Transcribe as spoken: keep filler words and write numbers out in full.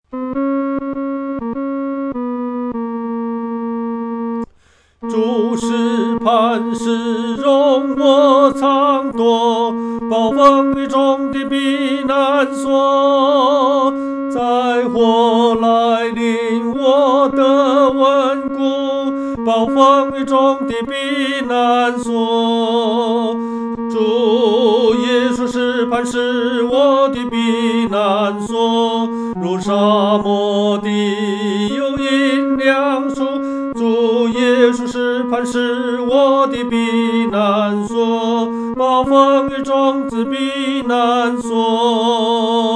主是磐石，容我藏躲，暴风雨中的避难所。在火来临，我的稳固，暴风雨中的避难所。主耶稣是磐石，我的避难所，如沙漠地有阴凉处。主耶稣是磐石，我的避难所，暴风雨中之避难所。